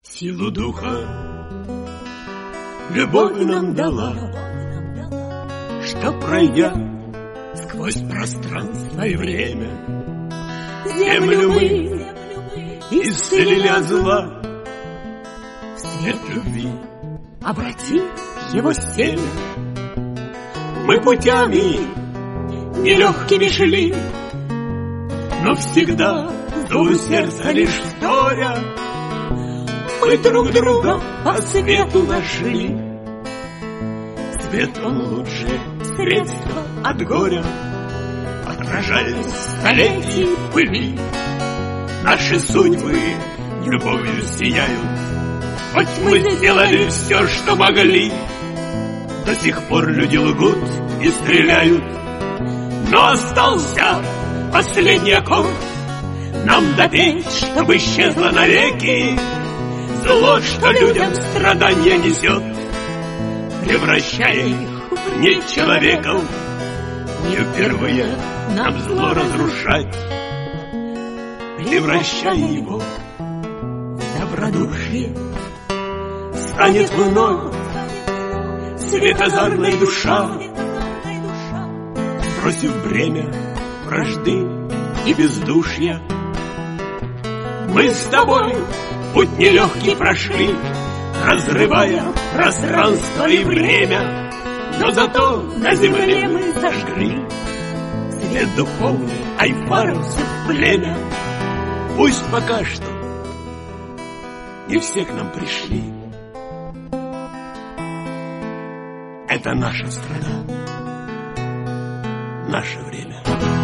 Силу духа любовь нам дала, что, пройдя сквозь пространство и время, землю мы исцелили от зла. В свет любви обратив его семя, мы путями нелегкими шли, но всегда зову сердца лишь вторя. Мы друг друга по свету нашли. Свет он лучшее средство от горя, отражаясь столетий пыли. Наши судьбы любовью сияют, хоть мы сделали все, что могли. До сих пор люди лгут и стреляют, но остался последний аккорд. Нам допеть, чтобы исчезло навеки зло, что людям страдания несет, превращая их в не человеков. Не впервые нам зло разрушать, превращая его в добродушие. Станет вновь светозарной душа, бросив бремя вражды и бездушья. Мы с тобой путь нелегкий прошли, разрывая пространство и время, но зато на земле мы зажгли свет духовный айфаровцев племя. Пусть пока что не все к нам пришли. Это наша страна, наше время.